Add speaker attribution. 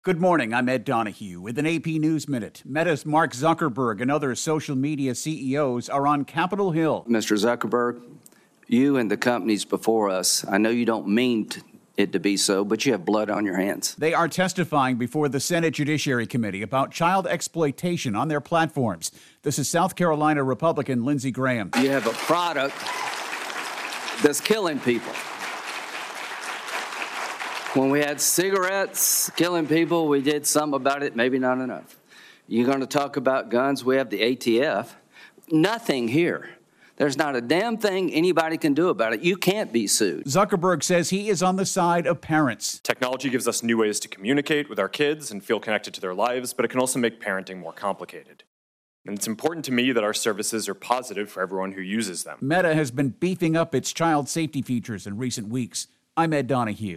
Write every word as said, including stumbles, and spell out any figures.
Speaker 1: Good morning, I'm Ed Donahue with an A P News Minute. Meta's Mark Zuckerberg and other social media C E Os are on Capitol Hill.
Speaker 2: Mister Zuckerberg, you and the companies before us, I know you don't mean it to be so, but you have blood on your hands.
Speaker 1: They are testifying before the Senate Judiciary Committee about child exploitation on their platforms. This is South Carolina Republican Lindsey Graham.
Speaker 2: You have a product that's killing people. When we had cigarettes killing people, we did some about it, maybe not enough. You're going to talk about guns, we have the A T F. Nothing here. There's not a damn thing anybody can do about it. You can't be sued.
Speaker 1: Zuckerberg says he is on the side of parents.
Speaker 3: Technology gives us new ways to communicate with our kids and feel connected to their lives, but it can also make parenting more complicated. And it's important to me that our services are positive for everyone who uses them.
Speaker 1: Meta has been beefing up its child safety features in recent weeks. I'm Ed Donahue.